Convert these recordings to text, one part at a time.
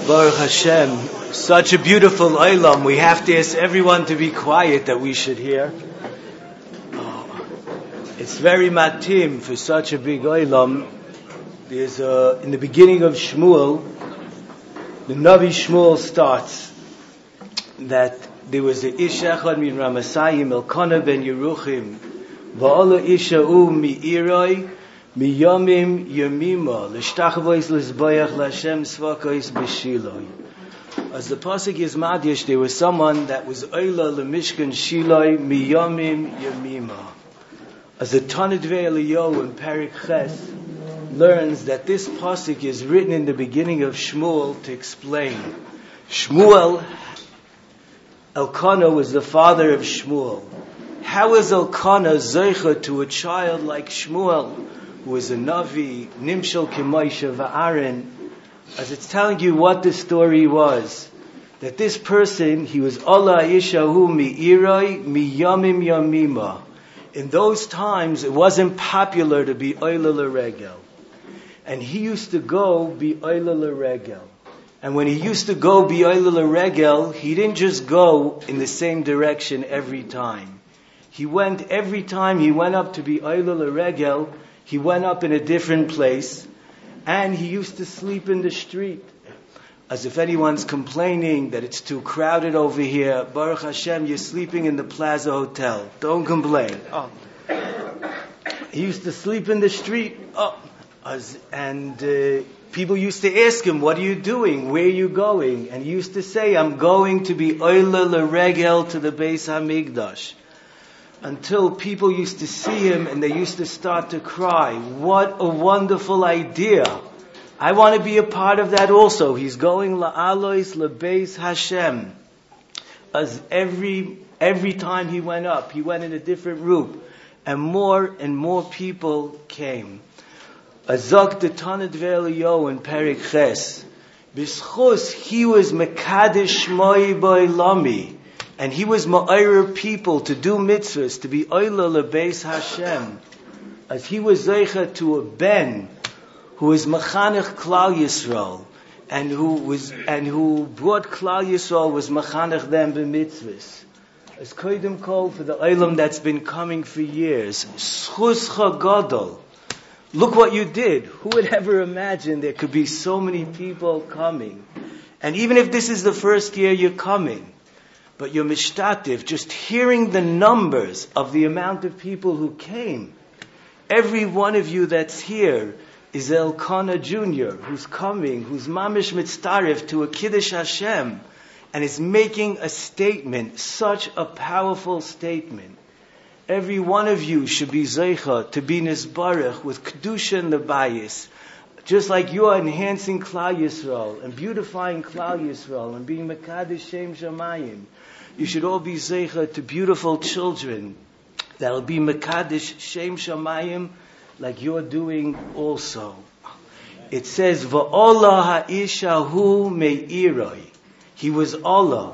Baruch Hashem, such a beautiful Olam. We have to ask everyone to be quiet that we should hear. It's very matim for such a big Olam. There's in the beginning of Shmuel, the Navi Shmuel starts that there was a ish echad min Ramasayim, Elkanah ben Yeruchim, va'ala isha'u mi'iroi, miyamim yamima, l'shtachavois l'zbayach l'Hashem svakos b'shiloi. As the pasuk is madish, there was someone that was oila l'mishkan shiloi, miyamim yamima. As the Tanit Ve'eliyahu in Parak Ches learns that this pasuk is written in the beginning of Shmuel to explain. Shmuel, Elkanah was the father of Shmuel. How is Elkanah zeicha to a child like Shmuel, who is a Navi, Nimshal K'Moshe V'Aaron? As it's telling you what the story was, that this person, he was Allah Yishahu mi'iroi miyamim yamima. In those times, it wasn't popular to be Oila L'Regel. And he used to go be Oila L'Regel. And when he used to go be Oila L'Regel, he didn't just go in the same direction every time. Every time he went up to be Oila L'Regel, he went up in a different place, and he used to sleep in the street. As if anyone's complaining that it's too crowded over here, Baruch Hashem, you're sleeping in the Plaza Hotel. Don't complain. He used to sleep in the street. People used to ask him, what are you doing? Where are you going? And he used to say, I'm going to be Oila L'Regel to the Beis HaMikdash. Until people used to see him and they used to start to cry. What a wonderful idea. I want to be a part of that also. He's going la'alois lebeis Hashem. As every time he went up, he went in a different route. And more people came. Azak the Tanit Ve'eliyahu in Parak Ches. B'schus, he was mekadesh shmoi b'olami. And he was ma'ayir people to do mitzvahs, to be oila lebeis Hashem. As he was zeicha to a ben, who was Machanech Klal Yisrael, and who brought Klal Yisrael, was Machanech them b'mitzvahs. As Kodim called for the Olam that's been coming for years. Schuscha Gadol. Look what you did. Who would ever imagine there could be so many people coming? And even if this is the first year you're coming, but you're mishtatif, just hearing the numbers of the amount of people who came. Every one of you that's here is Elkanah Jr., who's coming, who's mamish mitztarif to a Kiddush Hashem, and is making a statement, such a powerful statement. Every one of you should be zeicha to be nisbarach with kedusha and the bayis, just like you are enhancing Klal Yisrael and beautifying Klal Yisrael and being mekadesh shem shamayim. You should all be zeicha to beautiful children that'll be mekadesh shem shamayim, like you're doing also. It says, Va'olah ha'ishahu me'iroi. He was Allah.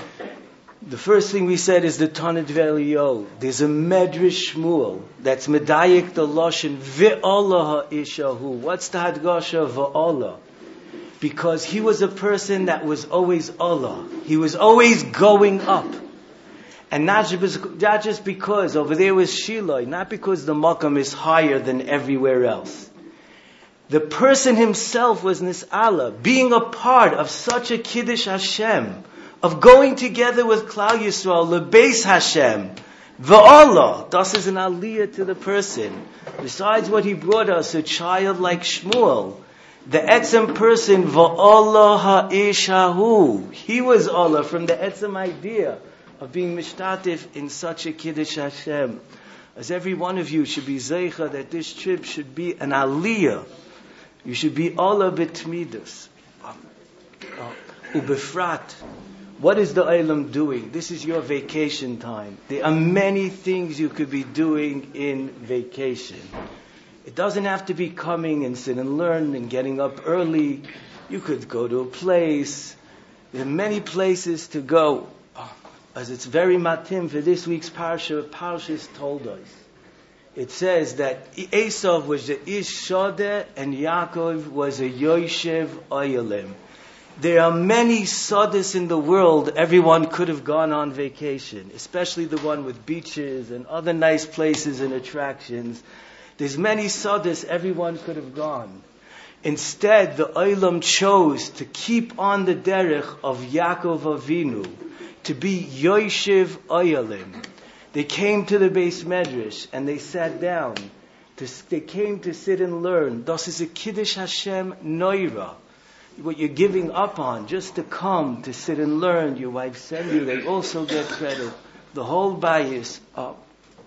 The first thing we said is the Tanit Ve'eliyahu. There's a Medrash Shmuel that's medayik the Lashon, Va'olah ha'ishahu. What's the Hadgasha Va'olah? Because he was a person that was always Allah. He was always going up. And not just because over there was Shiloi, not because the Makam is higher than everywhere else. The person himself was Nis'ala, being a part of such a Kiddush Hashem, of going together with Klal Yisrael, Lebeis Hashem, V'Allah. Das is an aliyah to the person. Besides what he brought us, a child like Shmuel, the etzem person, V'Allah ha'ishahu. He was Allah from the etzem idea of being mishtatif in such a Kiddush Hashem. As every one of you should be zeicha that this trip should be an aliyah. You should be Allah b'tmidus. Ubefrat. What is the Olam doing? This is your vacation time. There are many things you could be doing in vacation. It doesn't have to be coming and sit and learn and getting up early. You could go to a place. There are many places to go. As it's very matim for this week's parsha, Parshas told us. It says that Esav was the Ish Shodeh and Yaakov was a Yoshev Oyelim. There are many sadhus in the world everyone could have gone on vacation, especially the one with beaches and other nice places and attractions. There's many sadhus everyone could have gone. Instead, the Olam chose to keep on the derech of Yaakov Avinu, to be Yoshev Oyalim. They came to the Beis Medrash and they sat down. They came to sit and learn. Das is a Kiddush Hashem Noira. What you're giving up on just to come to sit and learn. Your wife sent you, they also get credit. The whole bayis up.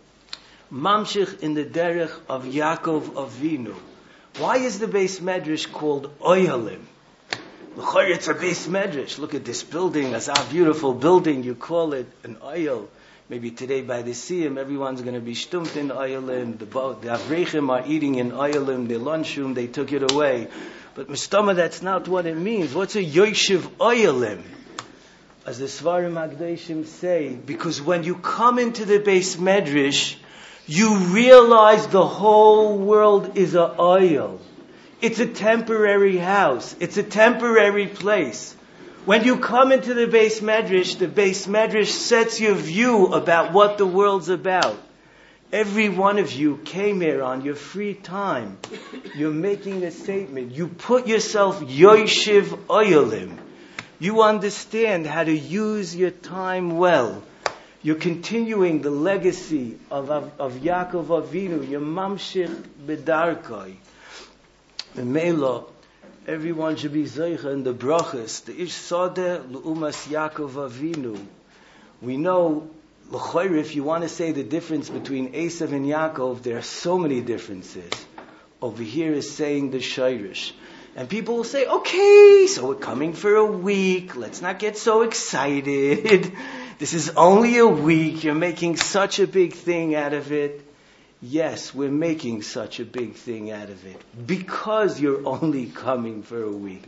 Mamshich in the derech of Yaakov Avinu. Why is the Beis Medrash called Oyalim? It's a Beis Medrash. Look at this building. It's a beautiful building. You call it an Oyal. Maybe today by the Siyam, everyone's going to be stumped in Oyalim. The Avrechim are eating in Oyalim. Their lunchroom, they took it away. But Mustama, that's not what it means. What's a Yoshev Oyalim? As the Svarim Agdeshim say, because when you come into the Beis Medrash, you realize the whole world is a Oyal. It's a temporary house. It's a temporary place. When you come into the Beis Medrash sets your view about what the world's about. Every one of you came here on your free time. You're making a statement. You put yourself Yoshev Oyalim. You understand how to use your time well. You're continuing the legacy of Yaakov Avinu. You're mamshich b'darkoi. The Mela, everyone should be zeicha in the brachas. The ish sadeh l'umas Yaakov Avinu. We know, l'chayr, if you want to say the difference between Esav and Yaakov, there are so many differences. Over here is saying the shayrish. And people will say, okay, so we're coming for a week. Let's not get so excited. This is only a week. You're making such a big thing out of it. Yes, we're making such a big thing out of it. Because you're only coming for a week.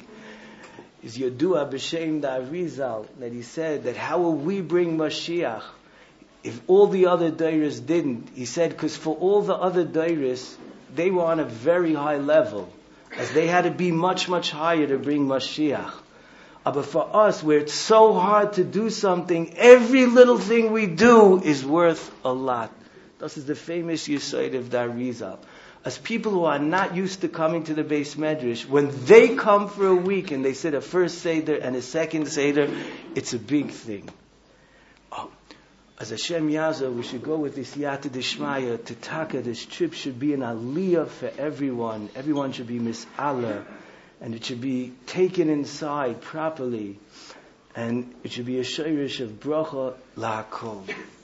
Is Yodua B'Shem Da'arizal that he said that how will we bring Mashiach if all the other dairas didn't? He said because for all the other dairas, they were on a very high level. As they had to be much, much higher to bring Mashiach. But for us, where it's so hard to do something, every little thing we do is worth a lot. This is the famous Yesod of Darizal. As people who are not used to coming to the Beis Medrash, when they come for a week and they sit a first Seder and a second Seder, it's a big thing. As Hashem Yazah, we should go with this Yata Dishmaya to Taka. This trip should be an aliyah for everyone. Everyone should be mis'ala. And it should be taken inside properly. And it should be a shayrish of bracha la'akol.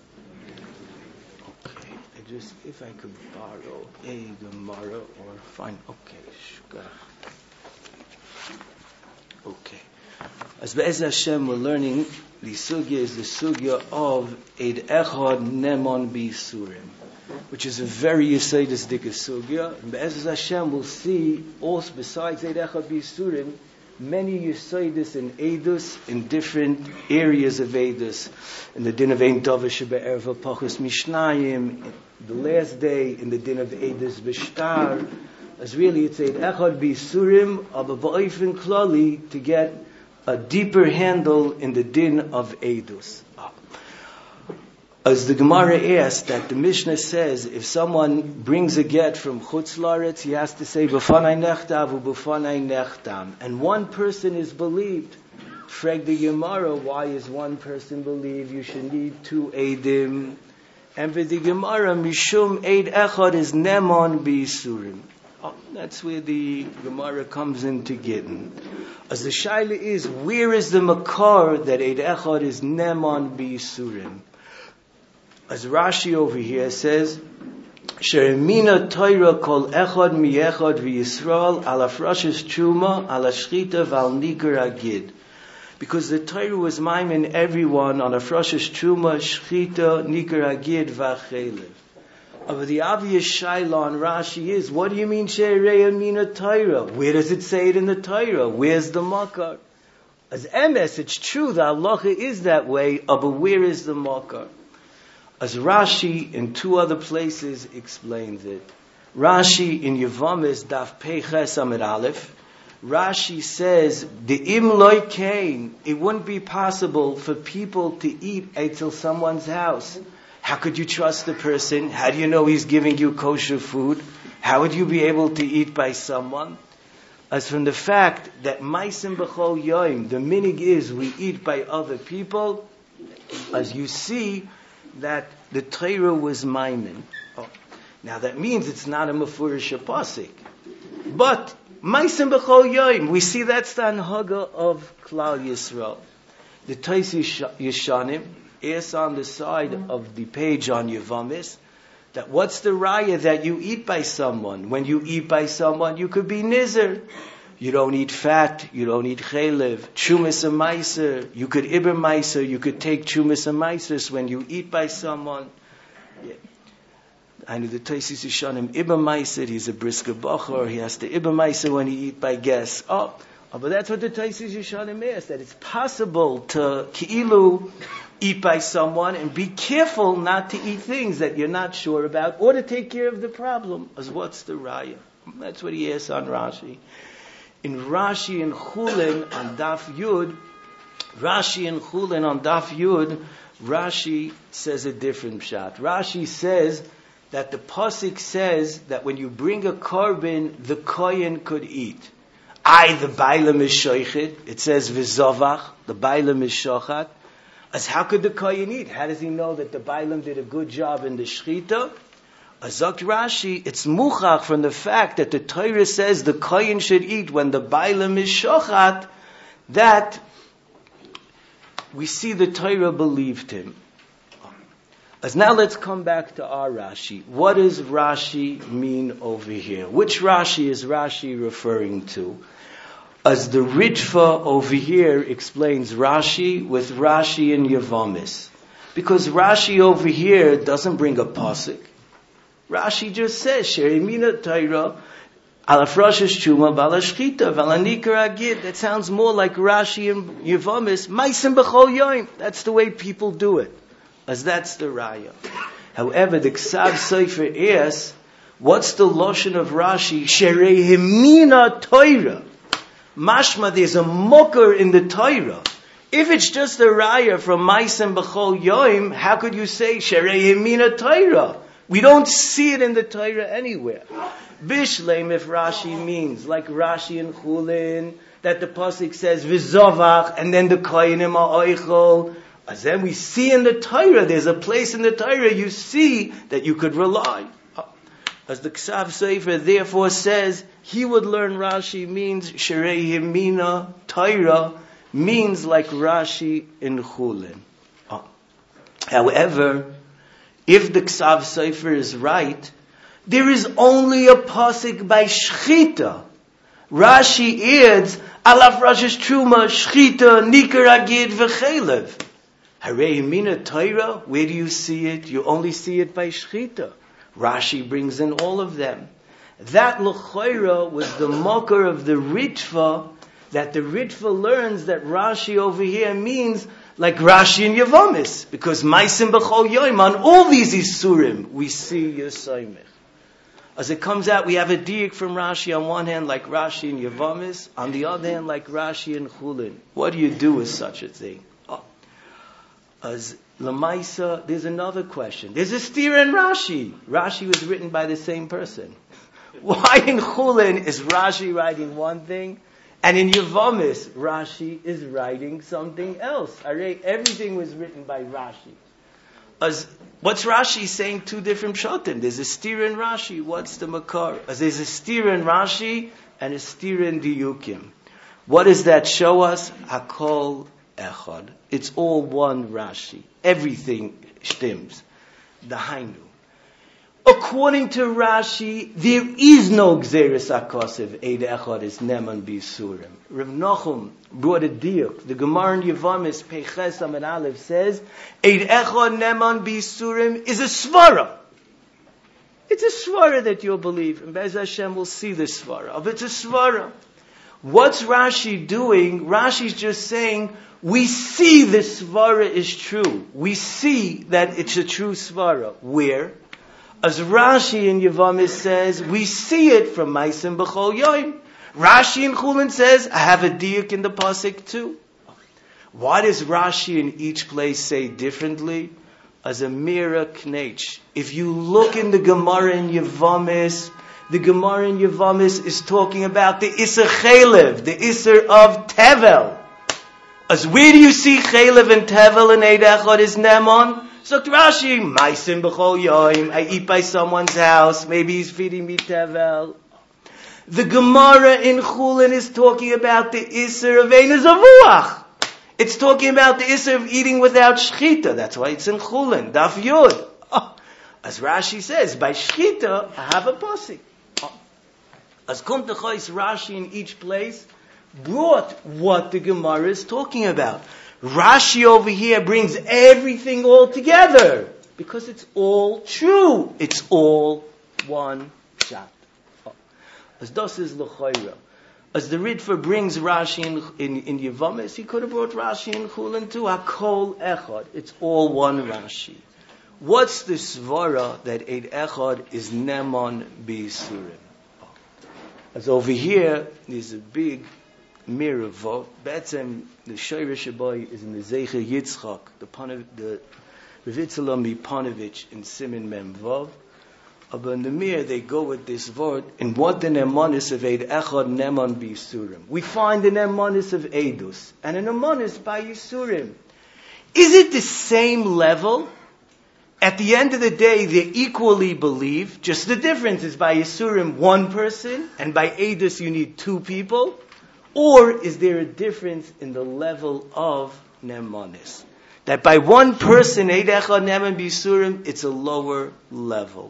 Okay, if I could borrow a Gemara or find, Okay. As Be'ez Hashem, we're learning the sugya is the sugya of Eid Echad Nemon B'Yisurim, which is a very Yesodistic sugya. And Be'ez Hashem, we'll see also besides Eid Echad B'Yisurim, many Yesodis and Eidus in different areas of Eidus. In the din of Ein Dovish Be'erva Pachas Mishnayim, the last day in the din of Eidus B'Shtar, as really it's Eid Echad B'Yisurim, aber ba'ofen klali to get a deeper handle in the din of Eidus. As the Gemara asked, that the Mishnah says, if someone brings a get from Chutz Laretz, he has to say, B'fanai nechtav u'b'fanai nechtam. And one person is believed. Frag the Gemara, why is one person believed? You should need two Eidim. And for the Gemara, Mishum Eid Echad is Nemon B'Yisurim. That's where the Gemara comes into Gittin. As the Shaila is, where is the Makar that Eid Echad is Nemon B'Yisurim? As Rashi over here says, Sheremina Torah kol echad mi'echad v'Yisrael ala frashes truma ala shchita v'al nikar agid. Because the Torah was maimin everyone on a frashes truma, shchita, nikar agid v'achelev. But the obvious shaila on Rashi is, what do you mean Sheremina Torah? Where does it say it in the Torah? Where's the makar? As emes, it's true, the halacha is that way, but where is the makar? As Rashi in two other places explains it. Rashi in Yevamis Daf Pei Ches Amid Aleph, Rashi says, the im loy kain, it wouldn't be possible for people to eat till someone's house. How could you trust the person? How do you know he's giving you kosher food? How would you be able to eat by someone? As from the fact that maisim b'chol yoim, the minig is we eat by other people, as you see that the Torah was maimin. Oh. Now that means it's not a mefurish pasuk. But maisim b'chol yoim, we see that's the anhaga of Klal Yisrael. The Tais Yeshanim is on the side of the page on Yevamis, that what's the raya that you eat by someone? When you eat by someone, you could be nizer. You don't eat fat, you don't eat chelev, chumis and meiser. You could iber meiser, you could take chumis and meisers when you eat by someone. Yeah. I know the Taisis Yishanim iber meiser, he's a brisker bachor, he has to iber meiser when he eat by guests. But that's what the Taisis Yishanim is, that it's possible to ki'ilu eat by someone and be careful not to eat things that you're not sure about or to take care of the problem. As what's the raya? That's what he asks on Rashi. In Rashi and Chulin on Daf Yud, Rashi says a different pshat. Rashi says that the pasuk says that when you bring a korban, the kohen could eat. The bailam is shoichet. It says v'zovach, the bailam is shochat. As how could the kohen eat? How does he know that the bailam did a good job in the shchita? Azak Rashi, it's muchach from the fact that the Torah says the kohen should eat when the bailam is shochat, that we see the Torah believed him. As now let's come back to our Rashi. What does Rashi mean over here? Which Rashi is Rashi referring to? As the Ritva over here explains Rashi with Rashi in Yevamis. Because Rashi over here doesn't bring a pasuk. Rashi just says, Sherimina Torah, Alafrashish Chuma, Balashchita, Valanikar Agid. That sounds more like Rashi in Yevamis, Maisim B'chol Yoim. That's the way people do it. As that's the Raya. However, the Ksav Sefer is, what's the Lashon of Rashi? Sherimina Torah. Mashma, there's a mocker in the Torah. If it's just a raya from Maisim B'chol Yoim, how could you say Shereimina Torah? We don't see it in the Torah anywhere. Bishleim, if Rashi means, like Rashi in Chulin, that the pasuk says V'zovach, and then the Koyanim are Oichol. As then we see in the Torah, there's a place in the Torah you see that you could rely. As the Ksav Sefer therefore says, he would learn Rashi means Shereimina Torah, means like Rashi in Chulin. However, if the Ksav Sefer is right, there is only a pasuk by Shchita. Rashi adds, Alaf Rashish Truma, Shchita, Nikar Agid, V'chelev. Harei Mina Torah, where do you see it? You only see it by Shchita. Rashi brings in all of them. That L'choira was the mocker of the Ritva, that the Ritva learns that Rashi over here means like Rashi in Yevamis, because Maisim B'chol Yoim, on all these Isurim, we see Yosaimich. As it comes out, we have a diak from Rashi on one hand, like Rashi in Yevamis, on the other hand, like Rashi in Chulin. What do you do with such a thing? As Lamaisa, there's another question. There's a steer in Rashi. Rashi was written by the same person. Why in Chulin is Rashi writing one thing, and in Yevamis, Rashi is writing something else? Everything was written by Rashi. What's Rashi saying? Two different pshatim. There's a steer in Rashi. What's the makar? There's a steer in Rashi and a steer in Diyukim. What does that show us? Hakol echad. It's all one Rashi. Everything stims. Dahainu. According to Rashi, there is no Gzeres HaKosev, Eid Echad is Neman B'Yisurim. Rav Nachum brought a diuk. The Gemara in Yevamis, Peiches Amid Aleph says, Eid Echad Neman B'Yisurim is a svara. It's a svara that you'll believe. And Be'ez Hashem will see the svara. But it's a svara. What's Rashi doing? Rashi's just saying, we see the svara is true. We see that it's a true svara. Where? As Rashi in Yevamis says, we see it from Maisim B'chol Yoim. Rashi in Chulin says, I have a diuk in the pasuk too. Why does Rashi in each place say differently? As a mira knech. If you look in the Gemara in Yevamis, the Gemara in Yevamis is talking about the Isser Chalev, the Isser of Tevel. As where do you see Chalev and Tevel in Eid Echad is Nemon? So Rashi, Maisim b'chol yoim, I eat by someone's house, maybe he's feeding me Tevel. The Gemara in Chulin is talking about the Isser of Ein Zavuach. It's talking about the Isser of eating without Shchita. That's why it's in Chulin, Daf Yud. As Rashi says, by Shchita, I have a pasuk. As Kum Techois, Rashi in each place brought what the Gemara is talking about. Rashi over here brings everything all together because it's all true. It's all one shot. As das is l'chayra. As the Ritva brings Rashi in Yevamis, he could have brought Rashi in Chulin too. Hakol echad. It's all one Rashi. What's the svara that Eid Echad is Nemon B'Yisurim? As over here, there's a big mirror vote. Betzem, the Shoyrish Shabai is in the Zeicher Yitzchak, the Revitzalami Panovich in Simin Mem Vav. But in the mirror, they go with this word. And what the Nemonis of Eid Echad Nemon B'Yisurim? We find the Nemonis of Eidus and a Nemonis by Yisurim. Is it the same level? At the end of the day, they equally believe. Just the difference is by Yisurim, one person, and by Eidus, you need two people. Or is there a difference in the level of Nemonis? That by one person, Eid Echad Nemon B'Yisurim, it's a lower level.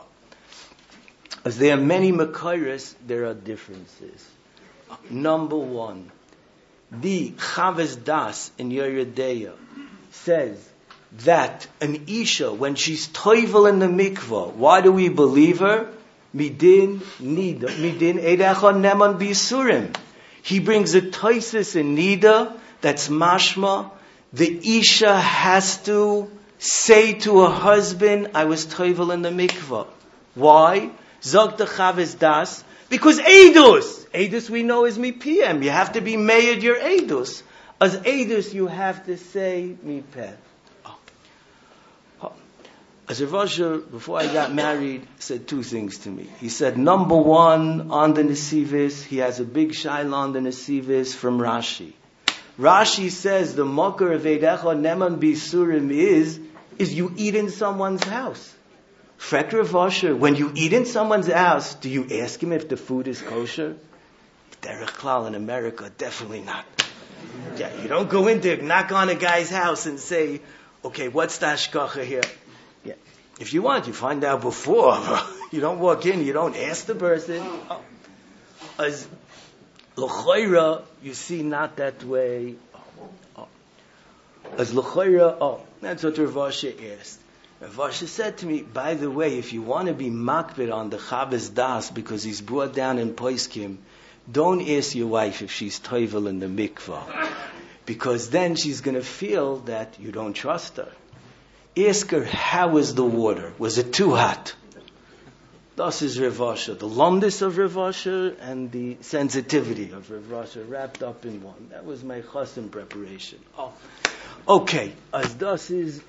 As there are many Makairis, there are differences. Number one, the Chaves Das in Yeridea says that an Isha, when she's toivel in the mikvah, why do we believe her? Midin Eid Echad Nemon B'Yisurim. He brings a Toisis in Nida that's mashma. The Isha has to say to her husband, I was toivel in the mikvah. Why? Zog the Chaves Das. Because Eidus. Eidus we know is mi PM. You have to be made your Eidus. As Eidus you have to say mi peh. As Rav Asher, before I got married, said two things to me. He said, number one, on the Nesivis, he has a big shaila on the Nesivis from Rashi. Rashi says the makar of Eid Echad Nemon B'Yisurim is you eat in someone's house. Frek Rav Asher, when you eat in someone's house, do you ask him if the food is kosher? Derech Klal in America, definitely not. Yeah, you don't go in there, knock on a guy's house and say, okay, what's the hashkacha here? Yeah. If you want, you find out before. You don't walk in, you don't ask the person. As l'chayra, you see not that way. As l'chayra, that's what Rav Asher asked. Rav Asher said to me, by the way, if you want to be makbid on the Chaves Das because he's brought down in Poiskim, don't ask your wife if she's toivel in the mikvah. Because then she's going to feel that you don't trust her. Ask her, how was the water? Was it too hot? Das is Rav Asher, the lumdis of Rav Asher and the sensitivity of Rav Asher wrapped up in one. That was my chassan preparation. Okay, as das is...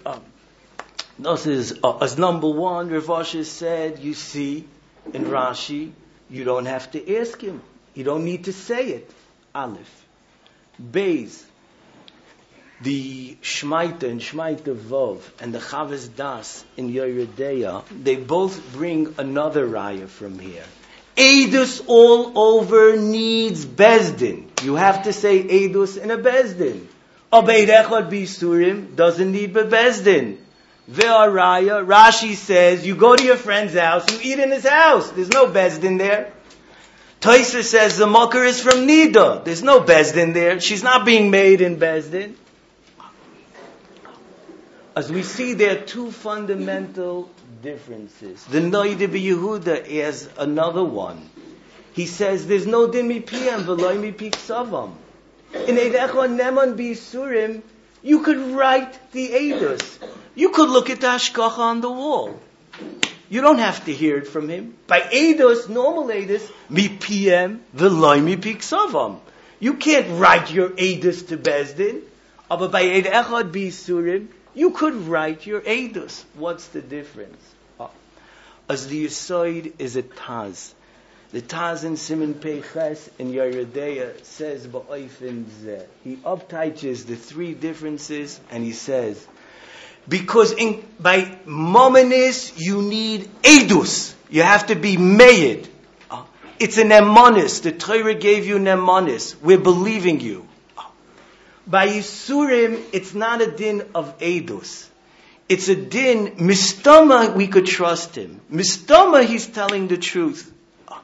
as number one, Rav Asher said, you see, in Rashi, you don't have to ask him. You don't need to say it. Aleph. Beis. The Shmaita and Shmaita Vov and the Chaves Das in Yeridea, they both bring another raya from here. Eidus all over needs Bezdin. You have to say Eidus in a Bezdin. Eid Echad B'Yisurim doesn't need Bezdin. Ve'araya, Rashi says, you go to your friend's house, you eat in his house. There's no Bezdin there. Taisa says the makar is from Nida. There's no Bezdin there. She's not being made in Bezdin. As we see, there are two fundamental differences. The Noida B'Yehuda is another one. He says there's no din mi piyam v'loy mi piksavam. In Eid Echad Nemon B'Yisurim, you could write the Eidus. You could look at the hashkacha on the wall. You don't have to hear it from him. By Eidos, normal Eidos, mi PM, v'loy mi piksavam. You can't write your Eidos to Bezdin. But by Eid Echad B'Yisurim, you could write your Eidos. What's the difference? As the Yisoid is a Taz. The Taz in Siman Peiches in Yeridea says ba'oifin zeh. He uptouches the three differences and he says, because by Mominis you need Eidus. You have to be made. It's an emonis. The Torah gave you an emonis. We're believing you. By Yisurim, it's not a din of Eidus. It's a din, Mistama, we could trust him. Mistama, he's telling the truth.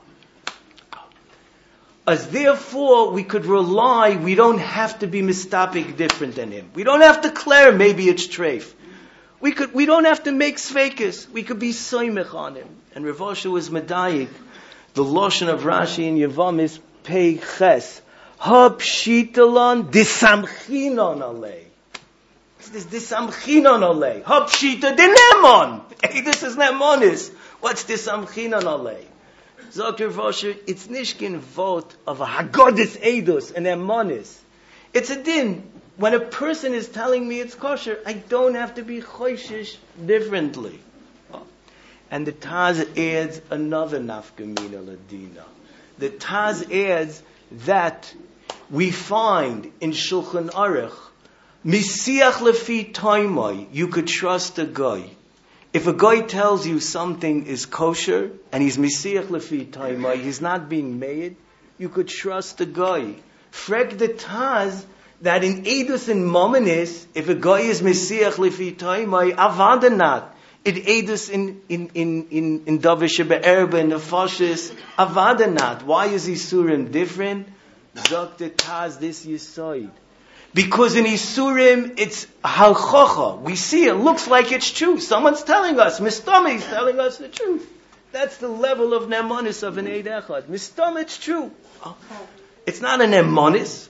As therefore, we could rely, we don't have to be mistapik different than him. We don't have to declare maybe it's treif. We don't have to make sveikas. We could be soymech on him. And Rav Osher was medayik. The Lashon of Rashi in Yavam is pei ches. Ha pshitalan disamchinon alei. This disamchinon alei. Ha pshita dinemon. This is nemonis. What's disamchinon alei? Zok Rav Osher, it's nishkin vote of a hagodis edus and emonis. It's a din. When a person is telling me it's kosher, I don't have to be choishish differently. And the Taz adds another nafkamina ladina. The Taz adds that we find in Shulchan Aruch, misiach lefi taimai, you could trust a guy. If a guy tells you something is kosher, and he's misiach lefi taimai, he's not being made, you could trust the guy. Frek the Taz, that in Eidus and Mominis, if a guy is misiach lefi taimai, avadanat. It Eidus in Davar Shebe'erba, in the Fashis, avadanat. Why is Yisurim different? Zok the Taz, this Yisoid. Because in Yisurim, it's halchocha. We see it, looks like it's true. Someone's telling us, Mistama is telling us the truth. That's the level of Nemonis of an Eid Echad. Mistama, it's true. It's not an Nemonis.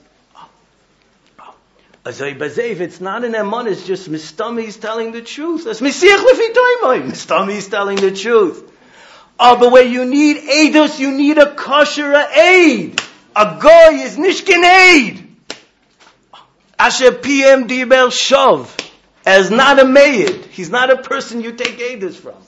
If it's not an Nemonis, just Mistama is telling the truth. That's Mesiach Lefi Toimai. Mistama is telling the truth. But where you need Eidos, you need a kosher aid. A goy is nishkin aid. Asher PM Diber Shov. As not a maid. He's not a person you take Eidos from.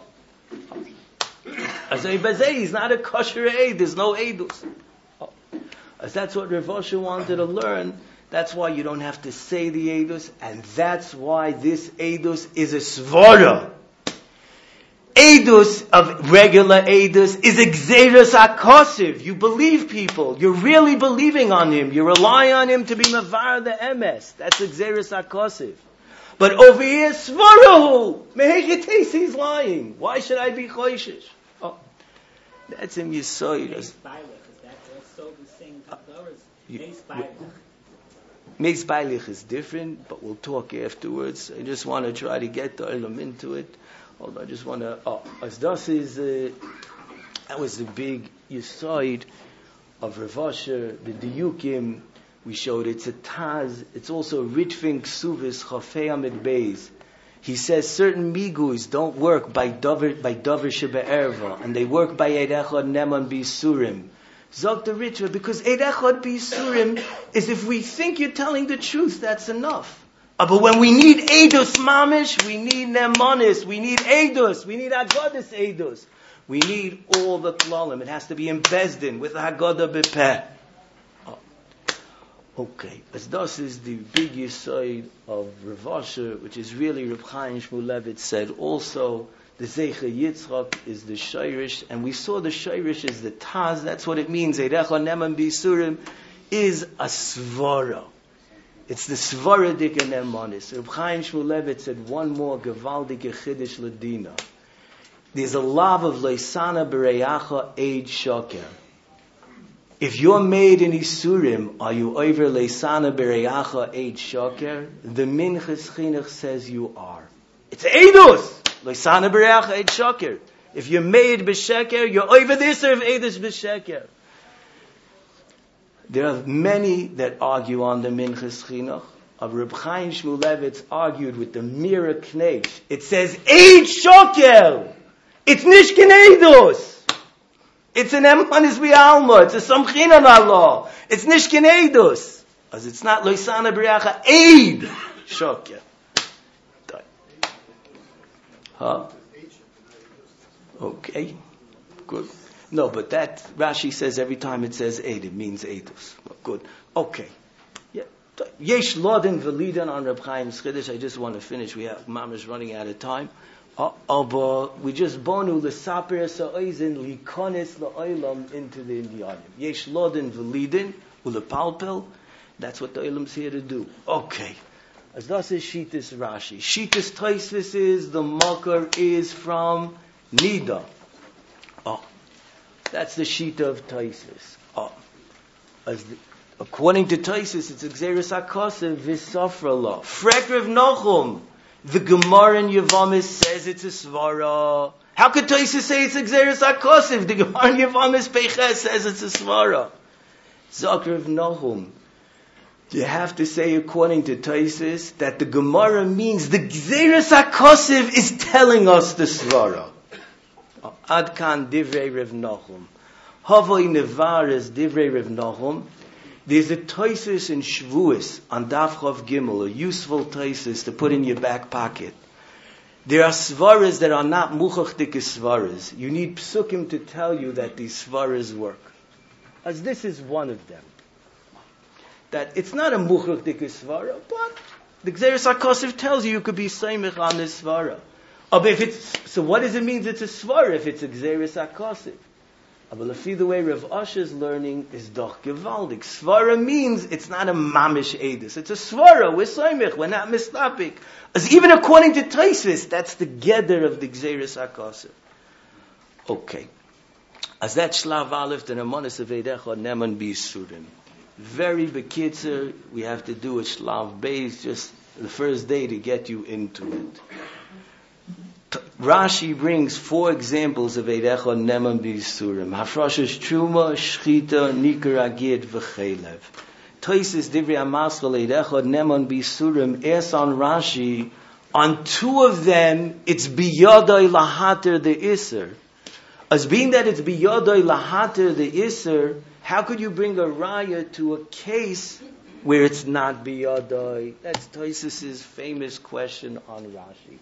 He's not a kosher aid. There's no Eidos. As that's what Rav Osher wanted to learn. That's why you don't have to say the Eidos. And that's why this Eidos is a svara. Eidus of regular Eidus is Xeris Akosiv. You believe people. You're really believing on him. You rely on him to be Mavar the MS. That's Xeris Akosiv. But over here, Svarahu. Mehechetes, he's lying. Why should I be Choishish? Oh, that's him Yisoid. Is that also the same Torah? Meis Bailich is different, but we'll talk afterwards. I just want to try to get the Olam into it. Hold on, I just want to... as das is... that was the big Yisoid of Rav Osher, the Diyukim. We showed it's a Taz. It's also Ritfin Ksuvis Chafei Amid Beis. He says certain migus don't work by Dover Shebe'erva, and they work by Eid Echad Neman B'Yisurim. Zog the Ritva, because Eid Echad B'Yisurim is if we think you're telling the truth, that's enough. But when we need Eidos Mamish, we need Nemonis, we need Eidos, we need Haggadis Eidos. We need all the Klalim. It has to be in Bezdin with Haggadah B'Peh. Okay, as this is the big Yisoid of Rav Osher, which is really Reb Chaim Shmulevitz said also, the Zeicha Yitzchak is the Shayrish, and we saw the Shayrish is the Taz, that's what it means, Eidecha Neman B'Yisurim, is a Svara. It's the Svara Dik and Nemanis. Reb Chaim Shmulevitz said one more Gevaldik Chiddush Ladina. There's a lav of Leisana B'Reyacha Eid Shoker. If you're made in Isurim, are you over Leisana B'Reyacha Eid Shoker? The Minchas Chinuch says you are. It's Eidus! Leisana B'Reyacha Eid Shoker. If you're made B'Sheker, you're over this of Eidus B'Sheker. There are many that argue on the Minchas Chinuch. Reb Chaim Shmulevitz argued with the Mira Kneish. It says Eid Shoker! It's nishkin eidos. It's an emanis bi'alma. It's a samchin on Allah. It's nishkin eidos. As it's not loisana b'riacha eid. Shokya. Huh? Okay. Good. No, but that Rashi says every time it says eid, it means eidos. Good. Okay. Yeah. Yesh lodin v'lidan on Reb Chaim's Chiddush. I just want to finish. We have Mama's running out of time. But we just bonu l'saper sa'oizin likonis la'olam into the Indianim. Yesh lodin v'lidin u'lepalpel. That's what the Olam's here to do. Okay. As das is Shitas Rashi. Shitas Taisis is, the Makar is from Nida. That's the Shita of Taisis. According to Taisis, it's Xeris HaKosev V'Safra La. Frek Rav Nachum. The Gemara in Yavamis says it's a Svara. How could Taisis say it's Xeris HaKosev? The Gemara in Yavamis Peiches says it's a Svara. Zak Rav Nachum. You have to say, according to Taisis, that the Gemara means the Gzeres HaKosev is telling us the Svara. Ad kan divrei Rav Nachum. Havoi nevares divrei Rav Nachum. There's a Taisis in Shavuos on Daf Chav Gimel, a useful Taisis to put in your back pocket. There are Svaras that are not Muchachdik Svaras. You need Psukim to tell you that these Svaras work. As this is one of them. That it's not a muchach svara, but the Gzeres HaKosev tells you could be seimich on this svara. So what does it mean it's a svara if it's a Gzeres HaKosev? But the way Rav Asher's learning is doch gevaldik. Svara means it's not a mamish edus. It's a svara. We're seimich. We're not mistapik. As even according to Taisis, that's the geder of the Gzeres HaKosev. Okay. As that shlav aleph, the nemanis of eidecha neman b'yisurim. Very bekitzer, we have to do a shlav beis, just the first day to get you into it. Rashi brings 4 examples of Eidecha Neman B'Yisurim. Hafrashas Truma, Shchita, Nikar Agid, V'chelev. Toises Divrei HaMaschal Eidecha Neman B'Yisurim asks on Rashi, on 2 of them, it's Biyadai Lahater the Isser. As being that it's Biyadai Lahater the Isser, how could you bring a raya to a case where it's not biyadai? That's Taisus' famous question on Rashi.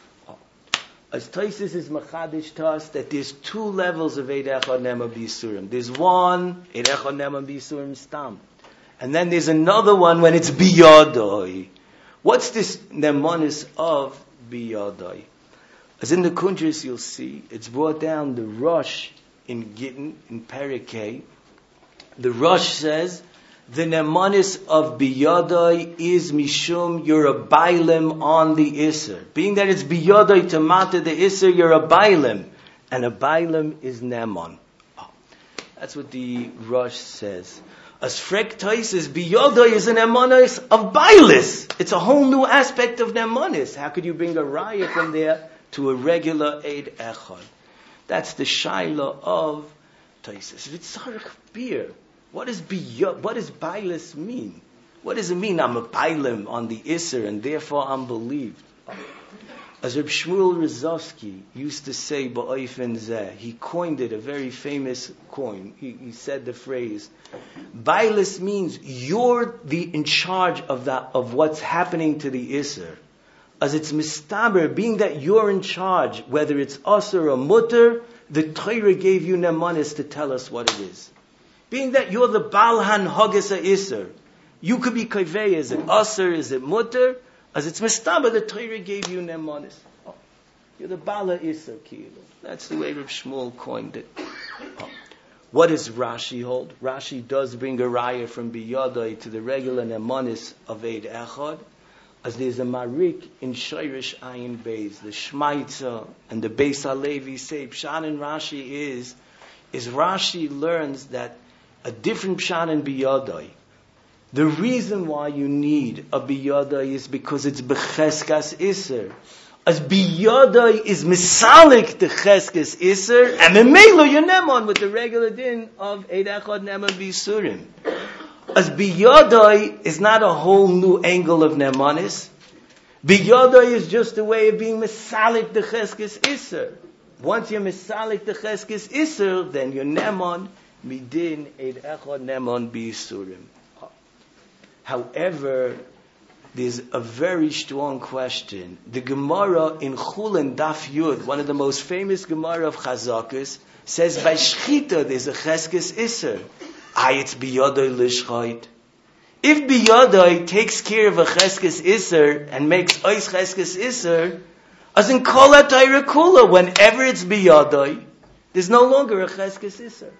As Taisus is machadish to us that there's 2 levels of Eidecha Neman B'Yisurim. There's one, Eidecha Neman B'Yisurim Stam. And then there's another one when it's biyadai. What's this nemanis of biyadai? As in the Kuntres you'll see, it's brought down the Rosh in Gittin, in Perikei. The Rosh says, the nemanis of biyadai is mishum, you're a bailim on the Isser. Being that it's biyadai to mata the Isser, you're a bailim. And a bailim is neman. That's what the Rosh says. As frek Taisis, biyadai is an nemanis of bailis. It's a whole new aspect of nemanis. How could you bring a raya from there to a regular Eid Echad? That's the shaila of Taisis. V'tzarech beer. What does bailis mean? What does it mean? I'm a bailim on the Isser and therefore I'm believed. As Reb Shmuel Rozovsky used to say, ba'oifen zeh, he coined it, a very famous coin. He said the phrase, bailis means you're in charge of what's happening to the Isser. As it's mistaber, being that you're in charge, whether it's usser or mutter, the Torah gave you nemanis to tell us what it is. Being that you're the balhan hagasa iser, you could be kaveh. Is it usser? Is it mutter? As it's mistaber, the Torah gave you nemanis. You're the bala iser kilo. That's the way Reb Shmuel coined it. What does Rashi hold? Rashi does bring a raya from biyadai to the regular nemanis of Eid Echad. As there's a marik in Shoirish Ayin Beis, the Shmaitza and the Beis Halevi say, Pshat in Rashi is Rashi learns that a different Pshat in Biyadai. The reason why you need a Biyadai is because it's Becheskas Isser. As Biyadai is Misalik the Cheskas Isser, and Memelo Yonemon with the regular din of Eid Echad Neman B'Yisurim. As biyadai is not a whole new angle of nemanis. Biyadai is just a way of being misalik the cheskes iser. Once you're misalik the cheskes iser, then you're nemon midin eid echad nemon b'yisurim. However, there's a very strong question. The Gemara in Chulin Daf Yud, one of the most famous Gemara of Chazakas, says by Shchita there's a cheskes iser. It's biyadoi lishchait. If biyadoi takes care of a cheskes iser and makes ois cheskes iser, as in kol ha'tayra kula, whenever it's biyadoi, there's no longer a cheskes iser.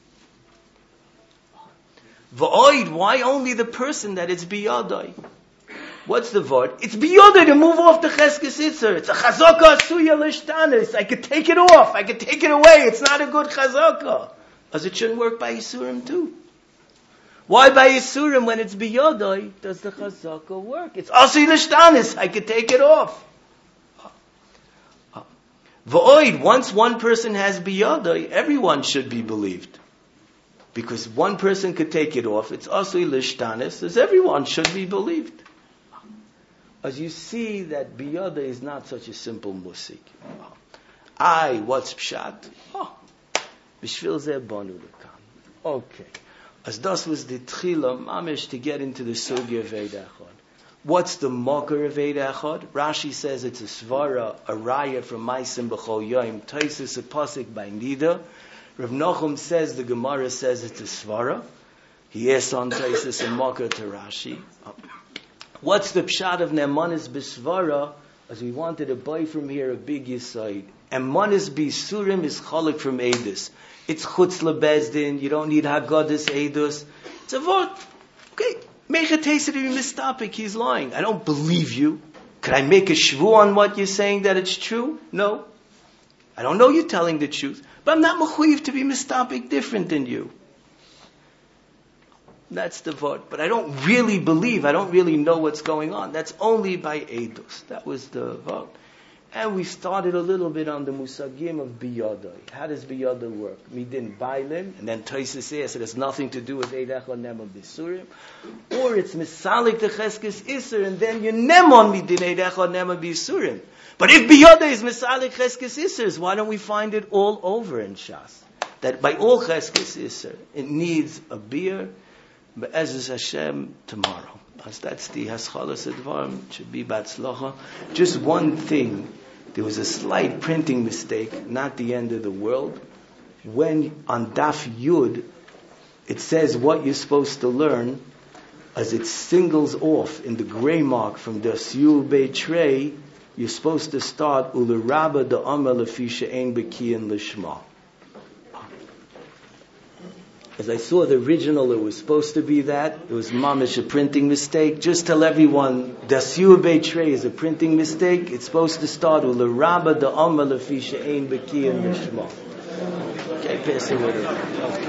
V'oid, why only the person that it's biyadoi? What's the word? It's biyodai to move off the cheskes iser. It's a chazaka asuya l'shtanis. I could take it off. I could take it away. It's not a good chazaka. As it shouldn't work by Yisurim too. Why by Yisurim when it's biyodai does the chazaka work? It's asuya l'shtanis. I could take it off. V'oid, once one person has biyodai, everyone should be believed. Because one person could take it off. It's asuya l'shtanis. As everyone should be believed. As you see that biyada is not such a simple musik. What's pshat? Bishvil zeh banu lekam. Okay. As das was the tchila mamish to get into the sugya of Eid Echad. What's the mocker of Eid Echad? Rashi says it's a svara, a raya from Maisim b'chol yoim. Taisus a pasuk by Nida. Rav Nachum says, the Gemara says it's a svara. He asks on Taisus a mocker to Rashi. What's the pshat of Nemanis Bisvara? As we wanted to buy from here a big yisaid. Nemanis Bisurim is chalik from Eidus. It's chutz lebezdin. You don't need Haggadis Eidus. It's a vot. Okay, make a taste of the mistapik. He's lying. I don't believe you. Could I make a shvu on what you're saying that it's true? No. I don't know you're telling the truth, but I'm not mechuyev to be mistapik different than you. That's the vod. But I don't really believe, I don't really know what's going on. That's only by Eidos. That was the vod. And we started a little bit on the musagim of biyadai. How does biyadai work? Midin bailim, and then Taisus says it has nothing to do with Eid Echad Nemon Bisurim. Or it's misalik the cheskes iser, and then you nemon midin Eid Echad Nemon Bisurim. But if biyadai is misalik cheskes iser, why don't we find it all over in Shas? That by all cheskes iser, it needs a beer, Be'ezus Hashem tomorrow. As that's the Haschalas Advarim, should be Batzlacha. Just one thing, there was a slight printing mistake, not the end of the world. When on Daf Yud, it says what you're supposed to learn, as it singles off in the gray mark from the Siyur Beitrei, you're supposed to start Ulerabba da Amar Lefi She'ein Bekiyin Lishma. As I saw the original, it was supposed to be that. It was mamish, a printing mistake. Just tell everyone, the Siyur Beitrei is a printing mistake. It's supposed to start with L'Rabba da Amma Lefi She'ein Bekiyin Lishma. Okay, pass it with it.